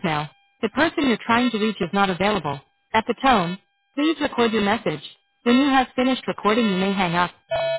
voicemail. The person you're trying to reach is not available. At the tone, please record your message. When you have finished recording, you may hang up.